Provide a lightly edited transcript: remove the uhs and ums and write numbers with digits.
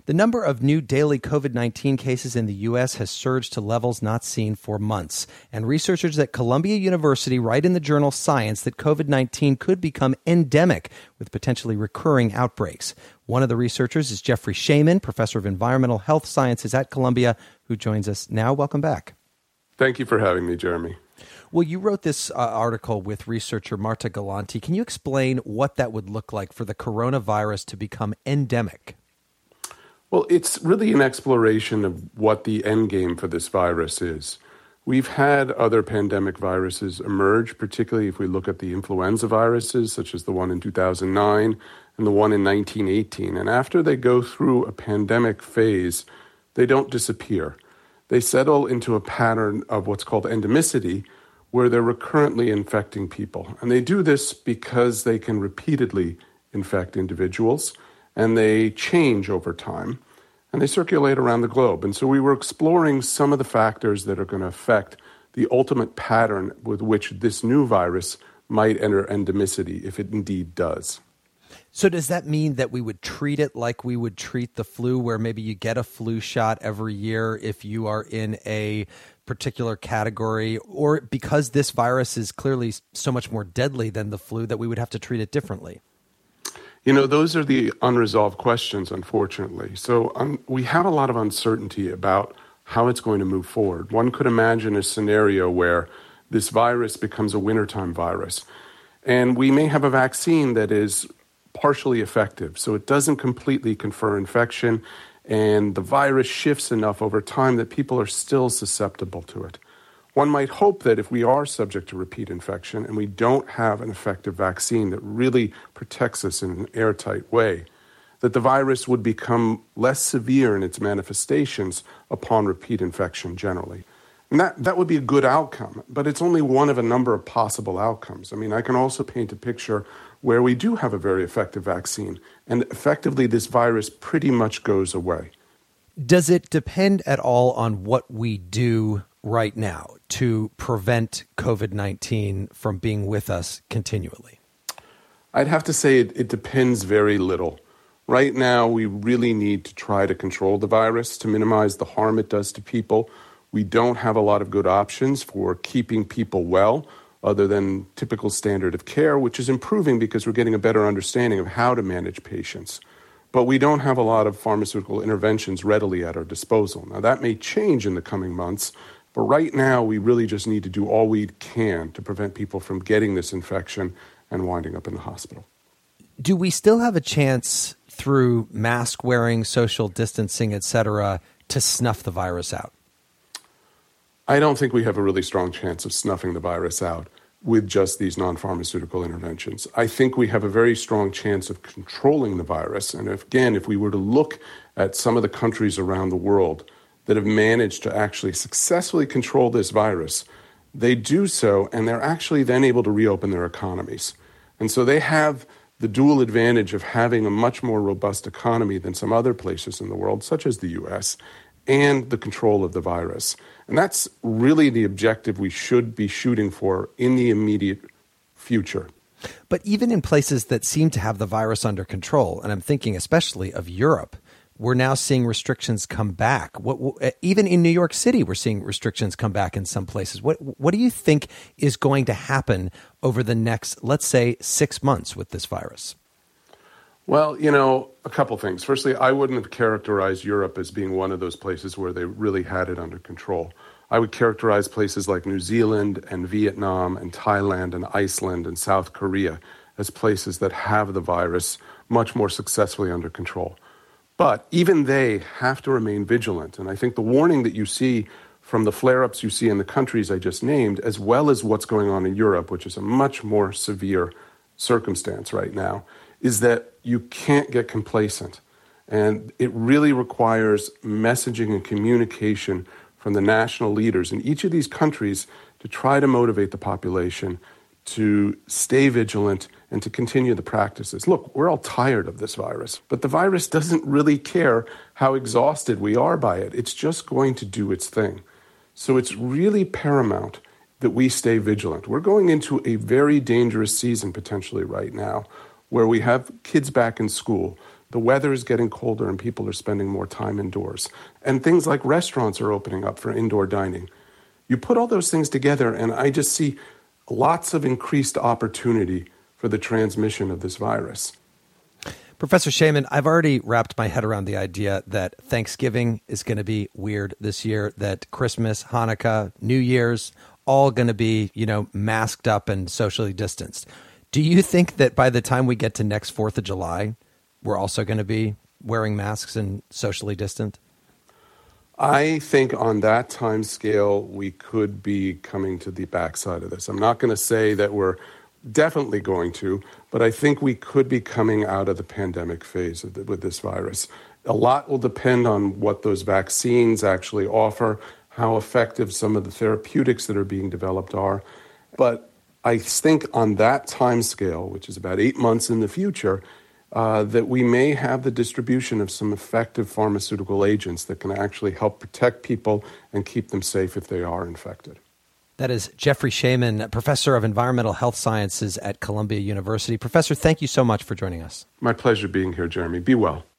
The number of new daily COVID-19 cases in the U.S. has surged to levels not seen for months. And researchers at Columbia University write in the journal Science that COVID-19 could become endemic with potentially recurring outbreaks. One of the researchers is Jeffrey Shaman, professor of environmental health sciences at Columbia, who joins us now. Welcome back. Thank you for having me, Jeremy. Well, you wrote this article with researcher Marta Galanti. Can you explain what that would look like for the coronavirus to become endemic? Well, it's really an exploration of what the end game for this virus is. We've had other pandemic viruses emerge, particularly if we look at the influenza viruses, such as the one in 2009 and the one in 1918. And after they go through a pandemic phase, they don't disappear. They settle into a pattern of what's called endemicity, where they're recurrently infecting people. And they do this because they can repeatedly infect individuals, and they change over time, and they circulate around the globe. And so we were exploring some of the factors that are going to affect the ultimate pattern with which this new virus might enter endemicity, if it indeed does. So does that mean that we would treat it like we would treat the flu, where maybe you get a flu shot every year if you are in a particular category, or because this virus is clearly so much more deadly than the flu that we would have to treat it differently? You know, those are the unresolved questions, unfortunately. So we have a lot of uncertainty about how it's going to move forward. One could imagine a scenario where this virus becomes a wintertime virus, and we may have a vaccine that is partially effective, so it doesn't completely confer infection, and the virus shifts enough over time that people are still susceptible to it. One might hope that if we are subject to repeat infection and we don't have an effective vaccine that really protects us in an airtight way, that the virus would become less severe in its manifestations upon repeat infection generally. And that would be a good outcome, but it's only one of a number of possible outcomes. I mean, I can also paint a picture where we do have a very effective vaccine, and effectively this virus pretty much goes away. Does it depend at all on what we do right now to prevent COVID-19 from being with us continually? I'd have to say it depends very little. Right now, we really need to try to control the virus to minimize the harm it does to people. We don't have a lot of good options for keeping people well, other than typical standard of care, which is improving because we're getting a better understanding of how to manage patients. But we don't have a lot of pharmaceutical interventions readily at our disposal. Now, that may change in the coming months, but right now we really just need to do all we can to prevent people from getting this infection and winding up in the hospital. Do we still have a chance through mask wearing, social distancing, et cetera, to snuff the virus out? I don't think we have a really strong chance of snuffing the virus out with just these non-pharmaceutical interventions. I think we have a very strong chance of controlling the virus. And if we were to look at some of the countries around the world that have managed to actually successfully control this virus, they do so, and they're actually then able to reopen their economies. And so they have the dual advantage of having a much more robust economy than some other places in the world, such as the U.S., and the control of the virus. And that's really the objective we should be shooting for in the immediate future. But even in places that seem to have the virus under control, and I'm thinking especially of Europe, we're now seeing restrictions come back. Even in New York City, we're seeing restrictions come back in some places. What do you think is going to happen over the next, let's say, 6 months with this virus? Well, you know, a couple things. Firstly, I wouldn't have characterized Europe as being one of those places where they really had it under control. I would characterize places like New Zealand and Vietnam and Thailand and Iceland and South Korea as places that have the virus much more successfully under control. But even they have to remain vigilant. And I think the warning that you see from the flare-ups you see in the countries I just named, as well as what's going on in Europe, which is a much more severe circumstance right now, is that you can't get complacent. And it really requires messaging and communication from the national leaders in each of these countries to try to motivate the population to stay vigilant and to continue the practices. Look, we're all tired of this virus, but the virus doesn't really care how exhausted we are by it. It's just going to do its thing. So it's really paramount that we stay vigilant. We're going into a very dangerous season potentially right now, where we have kids back in school, The weather is getting colder and people are spending more time indoors. And things like restaurants are opening up for indoor dining. You put all those things together, and I just see lots of increased opportunity for the transmission of this virus. Professor Shaiman, I've already wrapped my head around the idea that Thanksgiving is going to be weird this year, that Christmas, Hanukkah, New Year's, all going to be, masked up and socially distanced. Do you think that by the time we get to next 4th of July, we're also going to be wearing masks and socially distant? I think on that time scale, we could be coming to the backside of this. I'm not going to say that we're definitely going to, but I think we could be coming out of the pandemic phase with this virus. A lot will depend on what those vaccines actually offer, how effective some of the therapeutics that are being developed are. But I think on that time scale, which is about 8 months in the future, that we may have the distribution of some effective pharmaceutical agents that can actually help protect people and keep them safe if they are infected. That is Jeffrey Shaiman, professor of environmental health sciences at Columbia University. Professor, thank you so much for joining us. My pleasure being here, Jeremy. Be well.